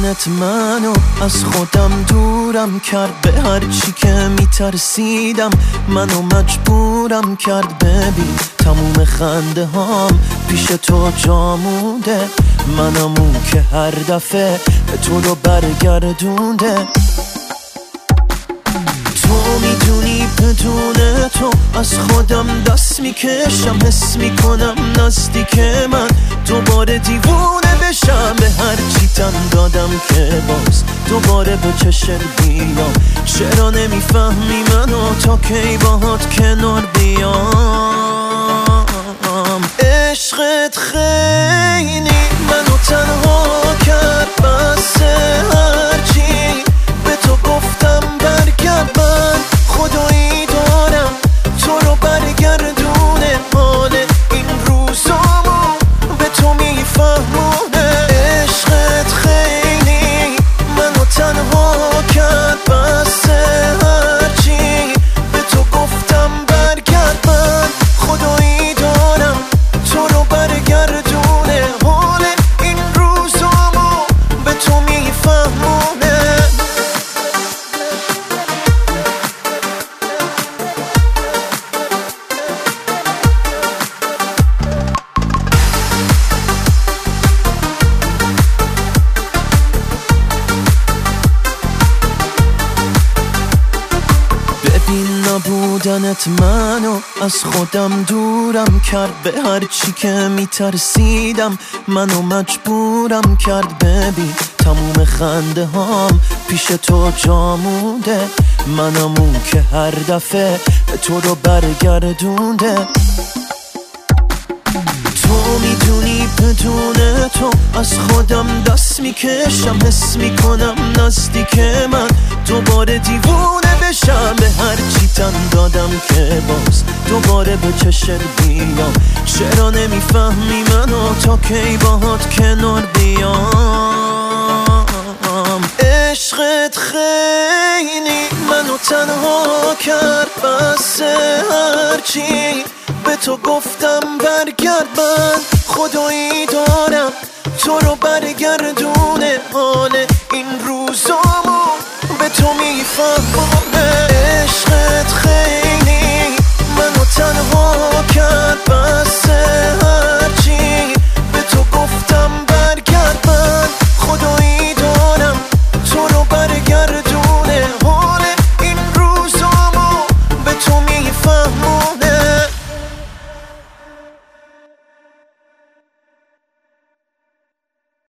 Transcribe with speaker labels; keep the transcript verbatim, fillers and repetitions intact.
Speaker 1: بودنت منو از خودم دورم کرد، به هر چی که میترسیدم منو مجبورم کرد. ببین تموم خنده هام پیش تو جا مونده، منم اون که هر دفعه به تو رو برگردونده. تو میدونی بدون تو از خودم دست میکشم، حس میکنم نزدیک من دوباره دیوونه بشم. به هر چی تن دادم که باز دوباره به چشت بیام. چرا نمیفهمی منو تا کی باهات کنار بیام؟ عشقت خیلی منو تنها کرد، بس هرچی به تو گفتم برگرد. من خدایی دارم تو رو برگردونه، حال این روزامو به تو میفهمونه. عشقت خیلی منو تنها کرد، بس هرچی به تو گفتم برگرد. من خدایی دارم تو رو برگردونه، حال این روزامو به تو میفهمونه. ببین نبودنت منو از خودم دورم کرد، به هر چی که میترسیدم منو مجبورم کرد. ببین تموم خنده هام پیش تو جا مونده، منم اون که هر دفعه به تو رو برگردونده. تو میدونی بدون تو از خودم دست میکشم، حس میکنم نزدیک من دوباره دیوونه بشم. به هر چی تن دادم که باز دوباره به چشت بیام. چرا نمیفهمی منو تا کی باهات کنار بیام؟ عشقت خیلی منو تنها کرد، بس هرچی به تو گفتم برگرد. من خدایی دارم تو رو برگردونه، حال این روزامو به تو میفهمونه. عشقت خیلی منو تنها کرد،